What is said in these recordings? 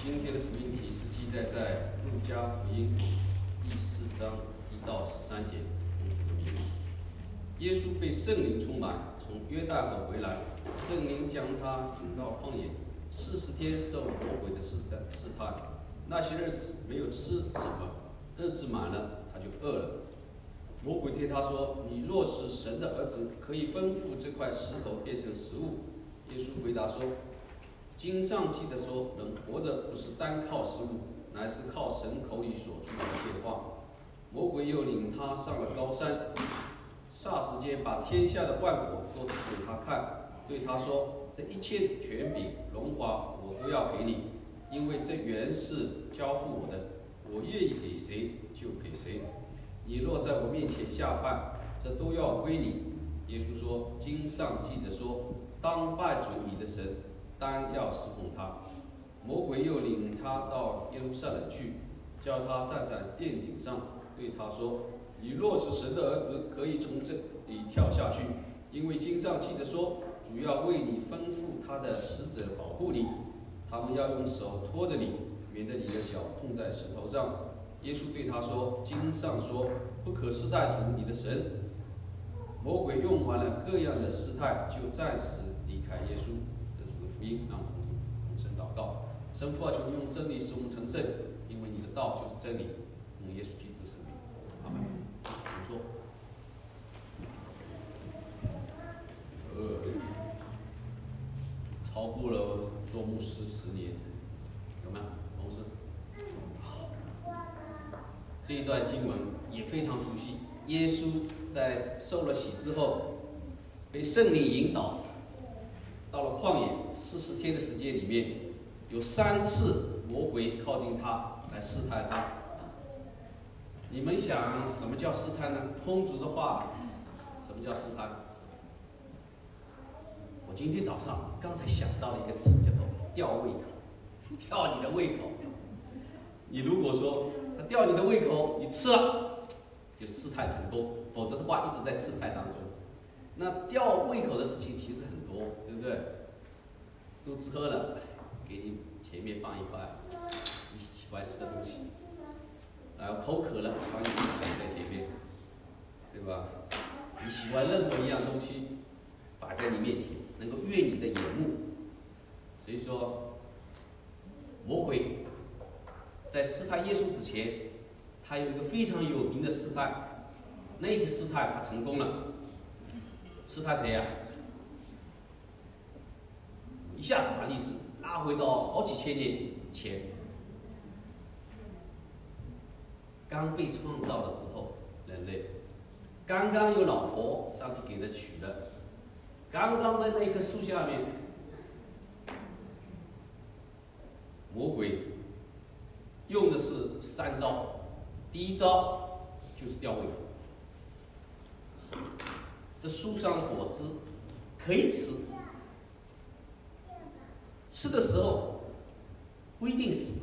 今天的福音题是记载在路加福音第4章1到13节。奉主的名，耶稣被圣灵充满，从约旦河回来，圣灵将他引到旷野，40天受魔鬼的试探。那些日子没有吃什么，日子满了，他就饿了。魔鬼对他说：“你若是神的儿子，可以吩咐这块石头变成食物。”耶稣回答说：“经上记得说，人活着不是单靠食物，乃是靠神口里所出的一切话。”魔鬼又领他上了高山，霎时间把天下的万国都指给他看，对他说：“这一切权柄、荣华，我都要给你，因为这原是交付我的，我愿意给谁就给谁。你若在我面前下拜，这都要归你。”耶稣说：“经上记着说，当拜主你的神，当要侍奉他。”魔鬼又领他到耶路撒冷去，叫他站在殿顶上，对他说：“你若是神的儿子，可以从这里跳下去，因为经上记着说，主要为你吩咐他的使者保护你，他们要用手托着你，免得你的脚碰在石头上。”耶稣对他说：“经上说，不可试探主你的神。”魔鬼用完了各样的试探，就暂时离开耶稣。这是主的福音，让我们同声祷告。神父啊，求你用真理使我们成圣，因为你的道就是真理。奉耶稣基督的圣名，阿门。请坐。超过了做牧师10年，有没有？同事，这一段经文也非常熟悉。耶稣在受了洗之后，被圣灵引导，到了旷野40天的时间里面，有3次魔鬼靠近他来试探他。你们想什么叫试探呢？通俗的话，什么叫试探？我今天早上刚才想到了一个词，叫做吊胃口，吊你的胃口。你如果说他吊你的胃口，你吃了，就试探成功；否则的话，一直在试探当中。那吊胃口的事情其实很多，对不对？肚子饿了，给你前面放一块你喜欢吃的东西；然后口渴了，放一瓶水在前面，对吧？你喜欢任何一样东西摆在你面前，能够悦你的眼目。所以说，魔鬼在试探耶稣之前，他有一个非常有名的试探，那个试探他成功了。试探谁呀？一下子把历史拉回到好几千年前，刚被创造了之后，人类刚刚有老婆，上帝给他娶了，刚刚在那一棵树下面，魔鬼用的是3招。第一招就是吊胃口，这树上的果子可以吃，吃的时候不一定死。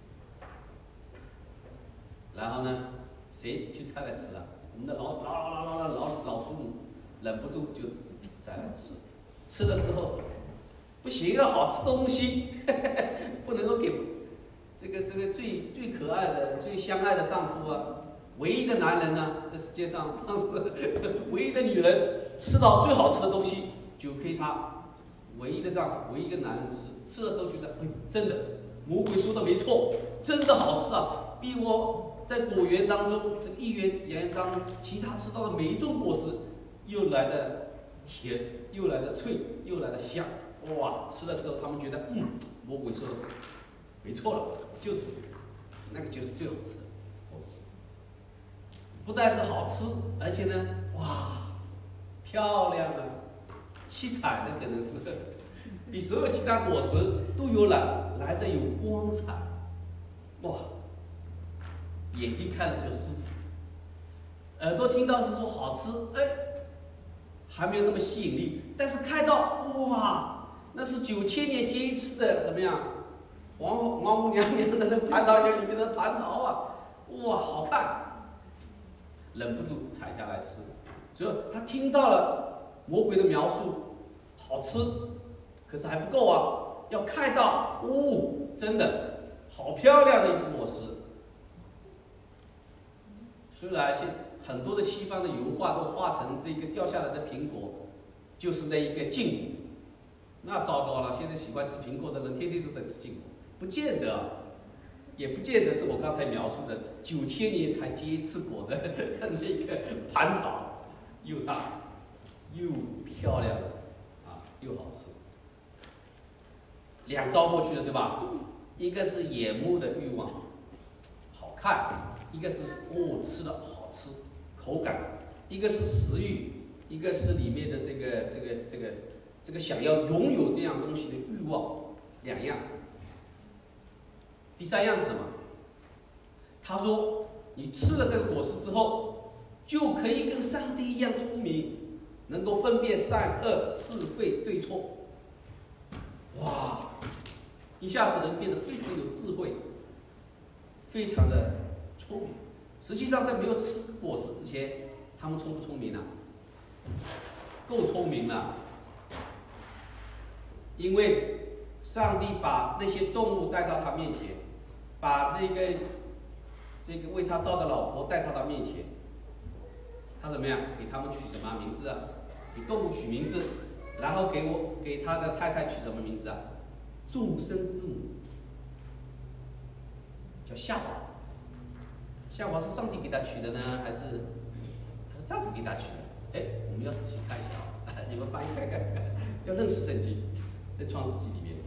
然后呢，谁去摘来吃啊？我们的老祖母忍不住就摘来吃，吃了之后不行啊，好吃的东西不能够给这个最可爱的、最相爱的丈夫啊，唯一的男人呢，这世界上当时唯一的女人吃到最好吃的东西，就给她唯一的丈夫、唯一一个男人吃，吃了之后觉得，真的，魔鬼说的没错，真的好吃啊，比我在果园当中这个一园当中其他吃到的每一种果实又来的甜，又来的脆，又来的香。哇！吃了之后，他们觉得，魔鬼说的没错了，就是那个就是最好吃的果子。不但是好吃，而且呢，哇，漂亮啊，七彩的，可能是比所有其他果实都有来的有光彩。哇，眼睛看了就舒服，耳朵听到是说好吃，还没有那么吸引力，但是看到哇，那是9000年结一次的什么样？王母娘娘的那蟠桃园里面的蟠桃啊，哇，好看，忍不住采下来吃。所以他听到了魔鬼的描述，好吃，可是还不够啊，要看到，真的好漂亮的一个果实。虽然很多的西方的油画都画成这个掉下来的苹果，就是那一个禁果，那糟糕了。现在喜欢吃苹果的人，天天都在吃禁果，不见得，也不见得是我刚才描述的9000年才结一次果的那个蟠桃，又大又漂亮啊，又好吃。两招过去了，对吧？一个是眼目的欲望，好看；一个是吃了好吃，口感；一个是食欲，一个是里面的这个想要拥有这样东西的欲望，两样。第三样是什么？他说，你吃了这个果实之后，就可以跟上帝一样聪明，能够分辨善恶、是非对错。哇！一下子人变得非常有智慧，非常的聪明。实际上，在没有吃果实之前，他们聪不聪明呢？够聪明了。因为上帝把那些动物带到他面前，把这个为他造的老婆带到他面前，他怎么样？给他们取什么名字啊？给动物取名字，然后给他的太太取什么名字啊？众生之母，叫夏娃。夏娃是上帝给他取的呢，还是她的丈夫给他取的？哎，我们要仔细看一下啊，你们翻译看看，要认识圣经，在创世纪里面，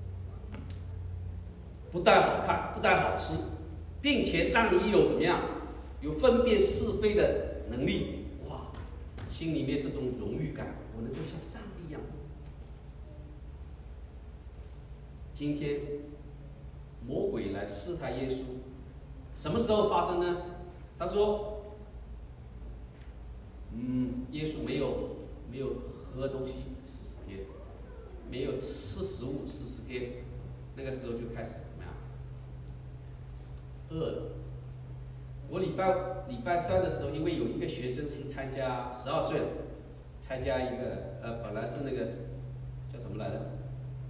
不但好看，不但好吃，并且让你有怎么样，有分辨是非的能力。哇，心里面这种荣誉感，我能够像上帝一样。今天魔鬼来试探耶稣，什么时候发生呢？他说，耶稣没有喝东西40天，没有吃食物40天，那个时候就开始怎么样？饿了。我礼拜三的时候，因为有一个学生是参加12岁了，参加一个本来是那个叫什么来着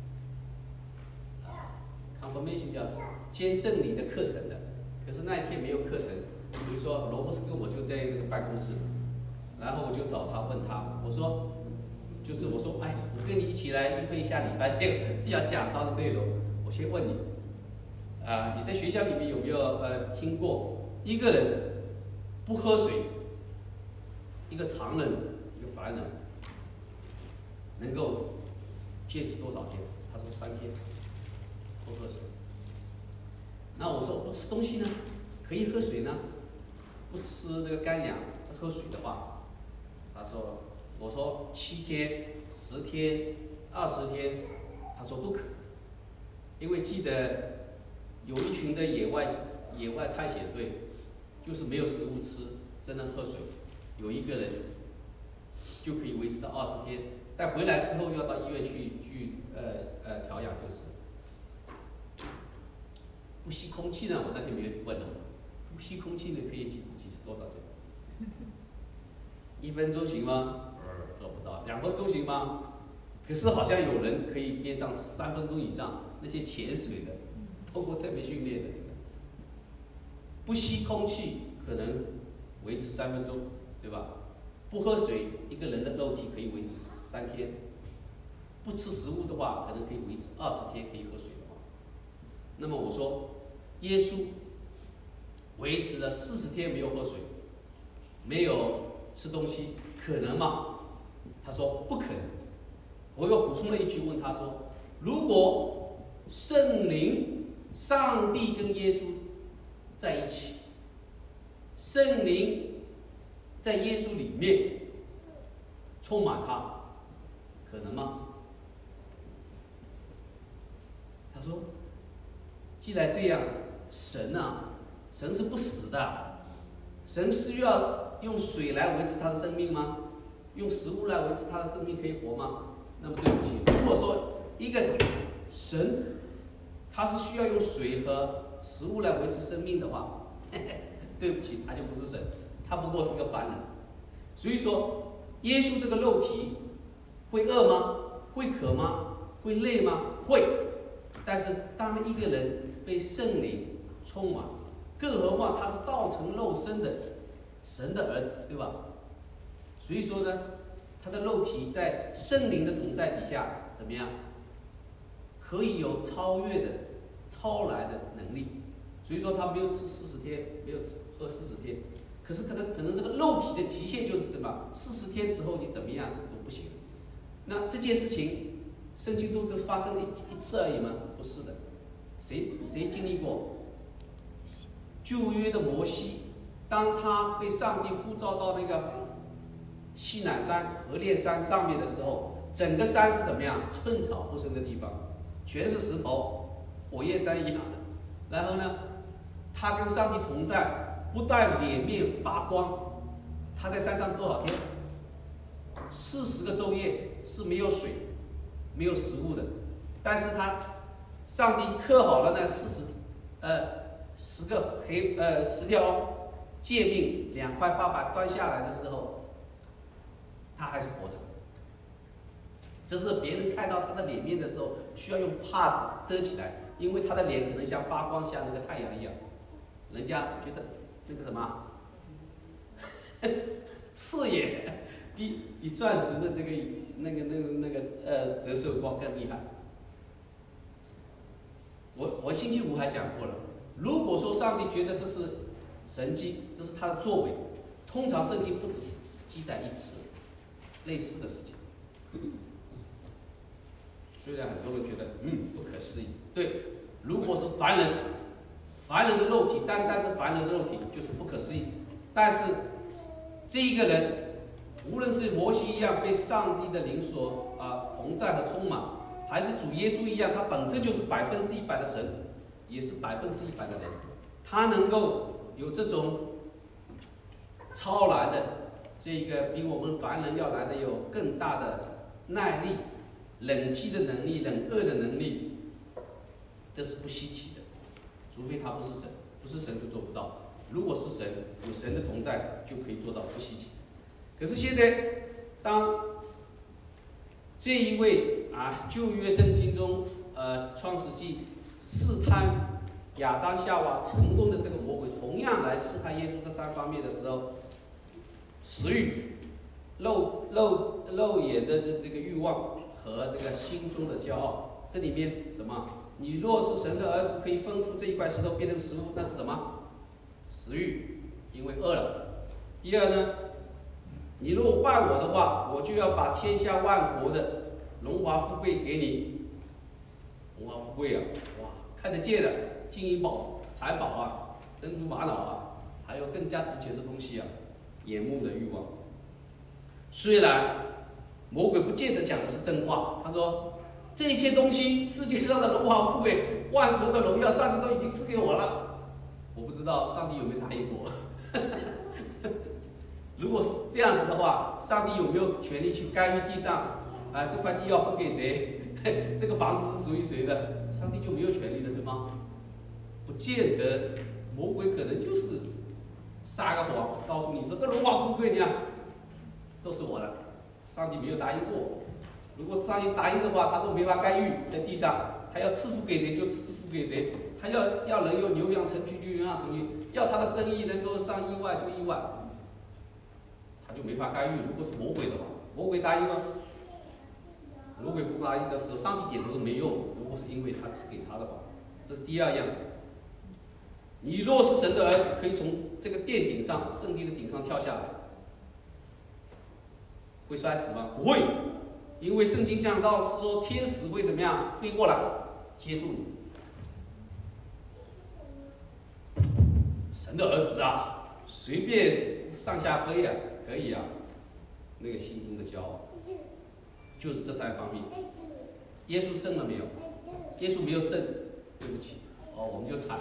？confirmation 叫监证礼的课程的，可是那一天没有课程，比如说罗伯斯哥我就在那个办公室，然后我就找他问他，我说，哎，我跟你一起来预备一下礼拜天要讲到的内容。我先问你，你在学校里面有没有听过一个人不喝水，一个常人，一个凡人，能够坚持多少天？他说3天。不喝水。那我说不吃东西呢，可以喝水呢？不吃那个干粮，喝水的话，我说7天、10天、20天，他说都可以。因为记得有一群的野外探险队，就是没有食物吃，只能喝水，有一个人就可以维持到20天，但回来之后要到医院去调养，就是。不吸空气呢？我那天没有问了。不吸空气呢，可以几次多少久？1分钟行吗？做不到。2分钟行吗？可是好像有人可以憋上3分钟以上。那些潜水的，通过特别训练的，不吸空气可能维持3分钟，对吧？不喝水，一个人的肉体可以维持3天。不吃食物的话，可能可以维持20天，可以喝水的话。那么我说，耶稣维持了40天没有喝水，没有吃东西，可能吗？他说不可能。我又补充了一句，问他说：如果圣灵、上帝跟耶稣在一起，圣灵在耶稣里面充满他，可能吗？他说：既然这样，神是不死的，神需要用水来维持他的生命吗？用食物来维持他的生命可以活吗？那么对不起，如果说一个神他是需要用水和食物来维持生命的话，对不起，他就不是神，他不过是个凡人。所以说，耶稣这个肉体会饿吗？会渴吗？会累吗？会。 但是当一个人被圣灵充满，更何况他是道成肉身的神的儿子，对吧？所以说呢，他的肉体在圣灵的同在底下怎么样？可以有超越的、超来的能力。所以说他没有吃40天，没有喝40天，可是可能这个肉体的极限就是什么？40天之后你怎么样子都不行。那这件事情，圣经中只是发生了一次而已吗？不是的，谁经历过？旧约的摩西，当他被上帝呼召到那个西乃山、何烈山上面的时候，整个山是怎么样？寸草不生的地方，全是石头，火焰山一样的。然后呢，他跟上帝同在，不但脸面发光，他在山上多少天？40个昼夜是没有水、没有食物的。但是上帝刻好了那10条诫命，2块发板端下来的时候，他还是活着。这是别人看到他的脸面的时候，需要用帕子遮起来，因为他的脸可能像发光，像那个太阳一样，人家觉得那个什么刺眼，比钻石的那个折射光更厉害。我星期五还讲过了，如果说上帝觉得这是神迹，这是他的作为，通常圣经不只是记载一次类似的事情。虽然很多人觉得不可思议，对，如果是凡人的肉体，单是凡人的肉体就是不可思议。但是这一个人，无论是摩西一样被上帝的灵所同在和充满，还是主耶稣一样，他本身就是100%的神，也是100%的人，他能够有这种超然的这个比我们凡人要来的有更大的耐力、忍饥的能力、忍饿的能力，这是不稀奇的。除非他不是神，不是神就做不到。如果是神，有神的同在，就可以做到不稀奇。可是现在，当这一位旧约圣经中创世纪试探亚当夏娃成功的这个魔鬼，同样来试探耶稣这3方面的时候，食欲、肉眼的这个欲望和这个心中的骄傲，这里面什么？你若是神的儿子，可以吩咐这一块石头变成食物，那是什么？食欲，因为饿了。第二呢，你若拜我的话，我就要把天下万国的荣华富贵给你。荣华富贵啊，哇，看得见的金银财宝啊，珍珠玛瑙啊，还有更加值钱的东西啊，眼目的欲望。虽然魔鬼不见得讲的是真话，他说这一切东西，世界上的荣华富贵、万国的荣耀，上帝都已经赐给我了。我不知道上帝有没有答应我。如果是这样子的话，上帝有没有权利去干预地上这块地要分给谁？这个房子是属于谁的？上帝就没有权利了，对吗？不见得，魔鬼可能就是撒个谎，告诉你说这荣华富贵，你看都是我的。上帝没有答应过。如果上帝答应的话，他都没法干预在地上，他要赐福给谁就赐福给谁，他要人有牛羊成群就牛羊成群，要他的生意能够上亿万就亿万，他就没法干预。如果是魔鬼的话，魔鬼答应吗？魔鬼不答应的时候，上帝点头都没用。如果是因为他赐给他的话，这是第二样。你若是神的儿子，可以从这个殿顶上、圣地的顶上跳下来，会摔死吗？不会。因为圣经讲到是说天使会怎么样飞过来接住你。神的儿子啊，随便上下飞啊，可以啊。那个心中的骄傲，就是这3方面。耶稣胜了没有？耶稣没有胜，对不起，我们就惨。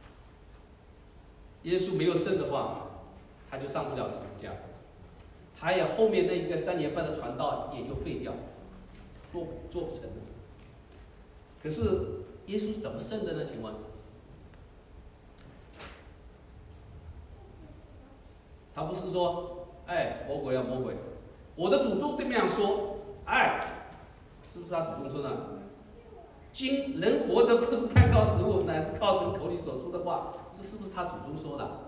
耶稣没有胜的话，他就上不了十字架。他也后面那个3年半的传道也就废掉，做不成了。可是耶稣是怎么胜的呢？请问，他不是说，魔鬼啊魔鬼，我的祖宗这么样说，是不是他祖宗说的？ 今人活着不是单靠食物，乃是靠神口里所出的话，这是不是他祖宗说的？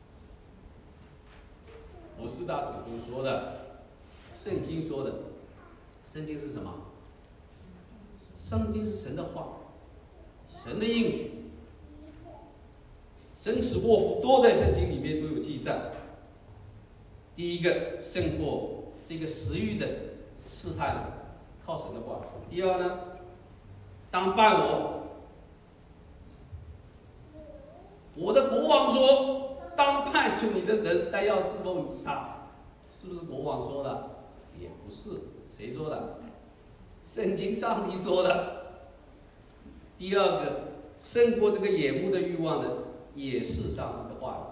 不是他祖宗说的，圣经说的。圣经是什么？圣经是神的话，神的应许。生死祸福都在圣经里面都有记载。第一个，胜过这个食欲的试探，靠神的话。第二呢，当拜我的国王说，当拜主你的神，但要侍奉他，是不是国王说的？也不是，谁说的？圣经上帝说的。第二个，胜过这个眼目的欲望的，也是上帝的话。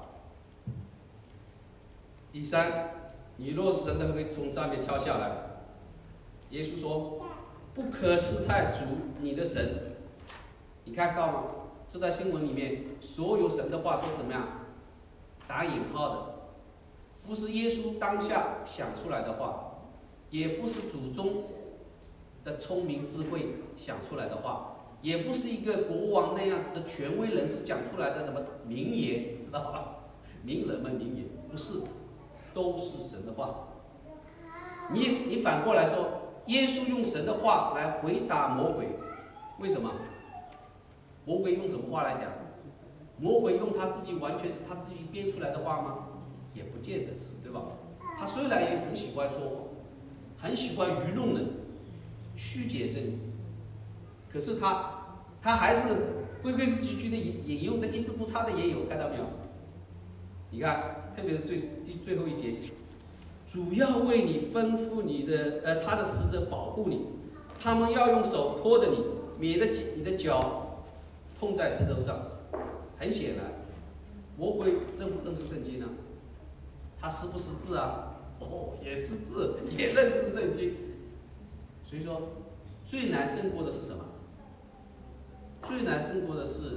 第三，你若是神的，会从上面跳下来。耶稣说，不可试探主你的神。你看到吗？这在新闻里面，所有神的话都是什么样？打引号的，不是耶稣当下想出来的话，也不是祖宗的聪明智慧想出来的话，也不是一个国王那样子的权威人士讲出来的什么名言，知道吧？名人们名言，不是，都是神的话。你反过来说，耶稣用神的话来回答魔鬼，为什么？魔鬼用什么话来讲？魔鬼用他自己完全是他自己编出来的话吗？也不见得是，对吧？他虽然也很喜欢说谎，很喜欢愚弄人，曲解圣经，可是他还是规规矩矩的引用的一字不差的也有，看到没有？你看，特别是最后一节，主要为你吩咐你的他的使者保护你，他们要用手托着你，免得你的脚碰在石头上。很显然，魔鬼认不认识圣经呢？他识不识字啊？哦，也识字，也认识圣经。所以说，最难胜过的是什么？最难胜过的是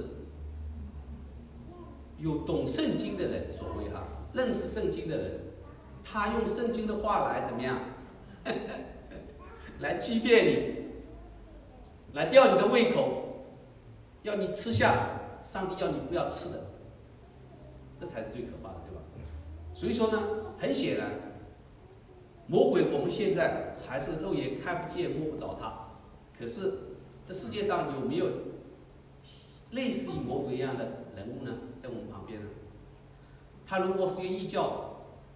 有懂圣经的人所为哈，认识圣经的人，他用圣经的话来怎么样？来欺骗你，来吊你的胃口，要你吃下上帝要你不要吃的，这才是最可怕的，对吧？所以说呢，很显然，魔鬼我们现在还是肉眼看不见摸不着他，可是这世界上有没有类似于魔鬼一样的人物呢？在我们旁边呢？他如果是一个异教徒，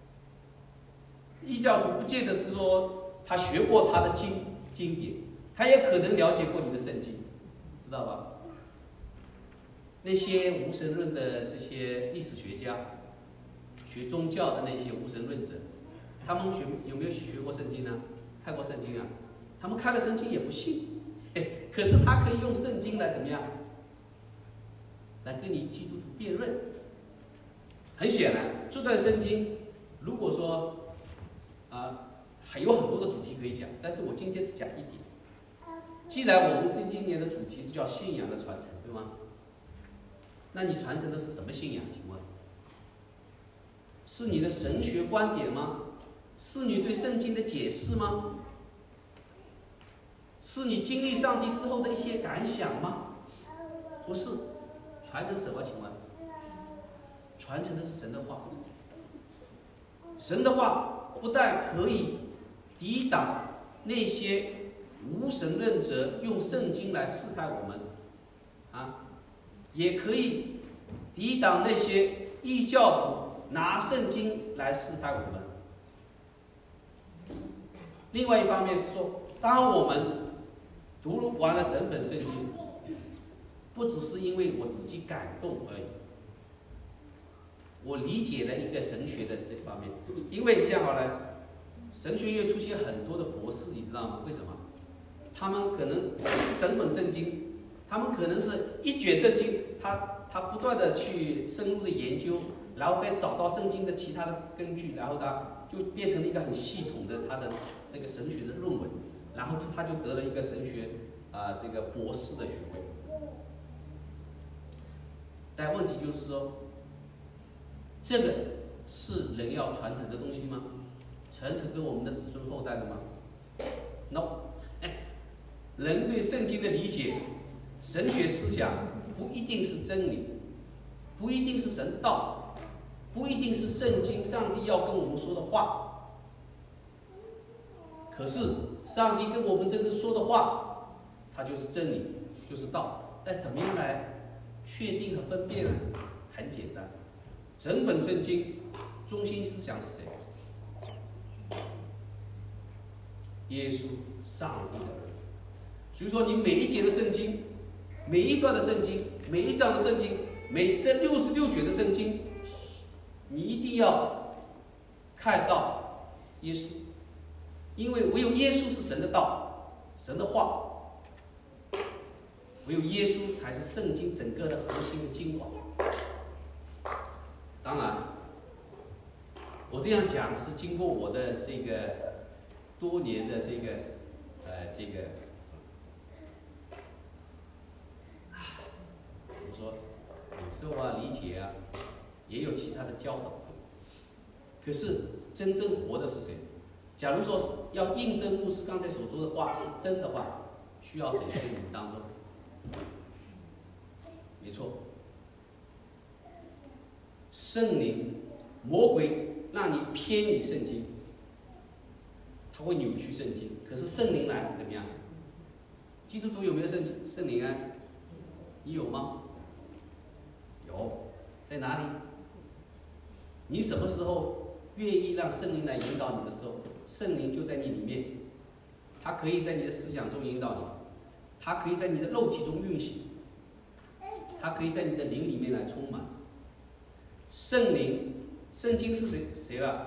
异教徒不见得是说他学过他的经典，他也可能了解过你的圣经，知道吧？那些无神论的这些历史学家，学宗教的那些无神论者，他们有没有学过圣经呢？看过圣经啊？他们看了圣经也不信，可是他可以用圣经来怎么样？来跟你基督徒辩论。很显然，这段圣经，如果说还有很多的主题可以讲，但是我今天只讲一点。既然我们今年的主题是叫信仰的传承，对吗？那你传承的是什么信仰？请问，是你的神学观点吗？是你对圣经的解释吗？是你经历上帝之后的一些感想吗？不是，传承什么？请问，传承的是神的话。神的话不但可以抵挡那些无神论者用圣经来试探我们，也可以抵挡那些异教徒拿圣经来试探我们。另外一方面是说，当我们读完了整本圣经，不只是因为我自己感动而已，我理解了一个神学的这方面。因为你想好了，神学院出现很多的博士，你知道吗？为什么？他们可能不是整本圣经，他们可能是一卷圣经，他不断的去深入的研究，然后再找到圣经的其他的根据，然后他就变成了一个很系统的他的这个神学的论文，然后他就得了一个神学这个博士的学位。但问题就是说，这个是人要传承的东西吗？传承给我们的子孙后代的吗 ？No。人对圣经的理解神学思想不一定是真理，不一定是神道，不一定是圣经上帝要跟我们说的话。可是上帝跟我们真正说的话，它就是真理，就是道。那怎么样来确定和分辨呢？很简单，整本圣经中心思想是谁？耶稣，上帝的儿子。所以说，你每一节的圣经，每一段的圣经，每一章的圣经，这66卷的圣经，你一定要看到耶稣，因为唯有耶稣是神的道，神的话，唯有耶稣才是圣经整个的核心的精华。当然，我这样讲是经过我的这个多年的这个怎么说？有时候理解也有其他的教导。可是真正活的是谁？假如说是要印证牧师刚才所说的话是真的话，需要谁在你们当中？没错，圣灵、魔鬼让你偏离圣经，他会扭曲圣经。可是圣灵来怎么样？基督徒有没有圣灵啊？你有吗？有，在哪里？你什么时候愿意让圣灵来引导你的时候，圣灵就在你里面，他可以在你的思想中引导你，他可以在你的肉体中运行，他可以在你的灵里面来充满。圣灵，圣经是谁啊？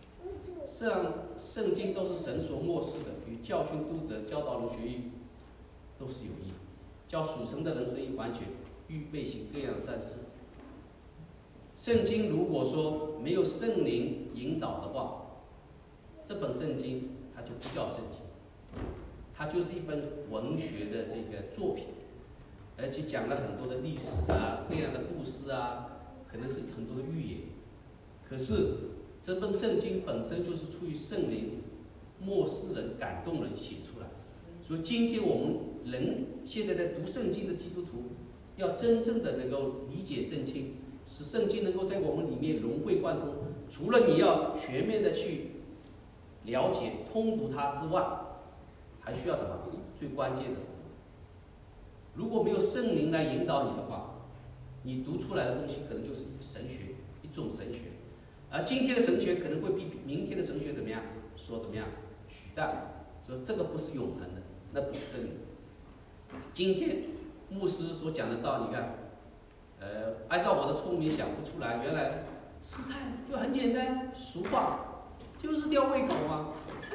圣经都是神所默示的，与教训、督责、教导人学义，都是有益，叫属神的人得以完全，预备行各样善事。圣经如果说没有圣灵引导的话，这本圣经它就不叫圣经，它就是一本文学的这个作品，而且讲了很多的历史各样的故事可能是很多的预言。可是这本圣经本身就是出于圣灵默示人、感动人写出来。所以今天我们人现在在读圣经的基督徒，要真正的能够理解圣经，使圣经能够在我们里面融会贯通。除了你要全面的去了解、通读它之外，还需要什么？最关键的是什么？如果没有圣灵来引导你的话，你读出来的东西可能就是神学，一种神学。而今天的神学可能会比明天的神学怎么样？说怎么样取代？说这个不是永恒的，那不是真理。今天牧师所讲的道，你看，按照我的聪明想不出来，原来试探就很简单，俗话就是吊胃口嘛。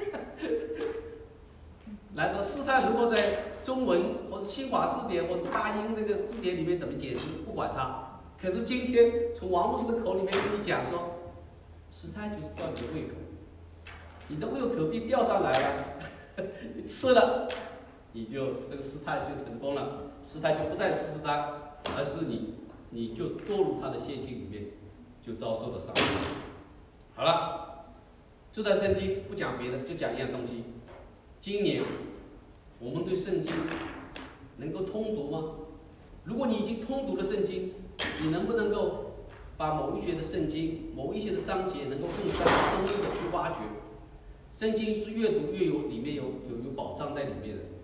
来的试探，如果在中文或者新华字典或者大英那个字典里面怎么解释，不管它。可是今天从王牧师的口里面跟你讲说，试探就是吊你的胃口，你的胃口被吊上来了，你吃了，你就这个试探就成功了，试探就不再是试探，而是你就堕入他的陷阱里面，就遭受了伤害。好了，这段圣经不讲别的，就讲一样东西。今年我们对圣经能够通读吗？如果你已经通读了圣经，你能不能够把某一节的圣经、某一些的章节能够更深入的去挖掘？圣经是越读越有，里面有宝藏在里面的。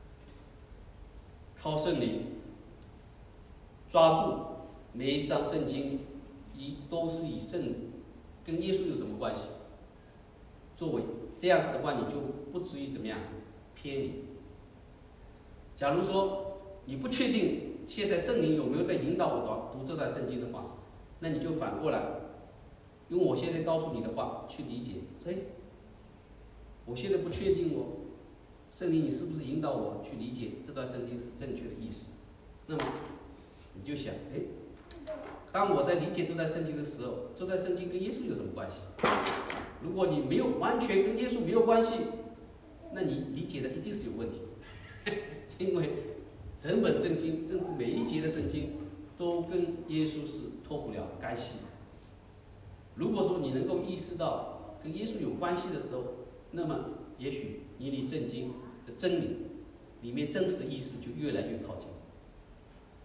靠圣灵抓住每一章圣经，都是以跟耶稣有什么关系？作为这样子的话，你就不至于怎么样偏离。假如说你不确定现在圣灵有没有在引导我读这段圣经的话，那你就反过来用我现在告诉你的话去理解。所以我现在不确定圣灵你是不是引导我去理解这段圣经是正确的意思？那么你就想，当我在理解这段圣经的时候，这段圣经跟耶稣有什么关系？如果你没有完全跟耶稣没有关系，那你理解的一定是有问题。因为整本圣经，甚至每一节的圣经，都跟耶稣是脱不了干系。如果说你能够意识到跟耶稣有关系的时候，那么也许你离圣经的真理里面真实的意思就越来越靠近。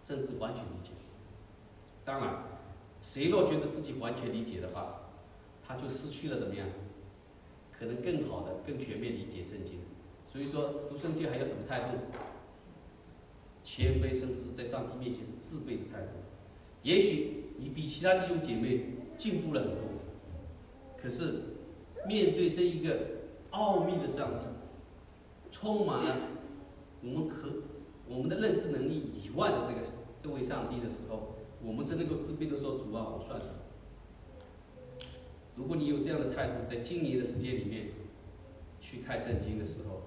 甚至完全理解。当然，谁若觉得自己完全理解的话，他就失去了怎么样？可能更好的、更全面理解圣经。所以说，读圣经还有什么态度？谦卑，甚至在上帝面前是自卑的态度。也许你比其他弟兄姐妹进步了很多，可是面对这一个奥秘的上帝，充满了我们的认知能力以外的这位上帝的时候，我们真能够自卑的说：“主啊，我算什么？”如果你有这样的态度，在今年的时间里面去看圣经的时候，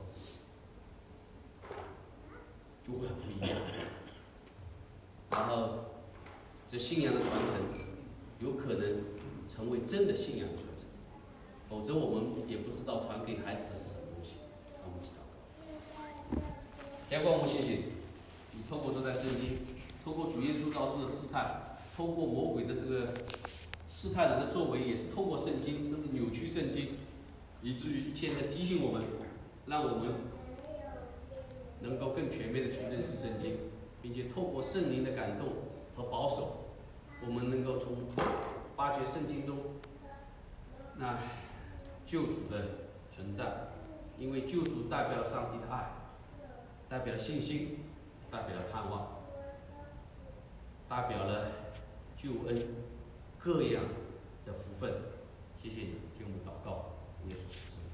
就会很不一样。然后，这信仰的传承有可能成为真的信仰的传承，否则我们也不知道传给孩子的是什么东西。让我们一起祷告。天父，我们谢谢你，透过这段圣经，透过主耶稣告诉的试探，透过魔鬼的这个试探人的作为，也是透过圣经，甚至扭曲圣经，以至于一切的提醒我们，让我们能够更全面的去认识圣经，并且透过圣灵的感动和保守，我们能够从发掘圣经中那救主的存在，因为救主代表了上帝的爱，代表了信心，代表了盼望，代表了救恩各样的福分。谢谢你听我们祷告，耶稣基督。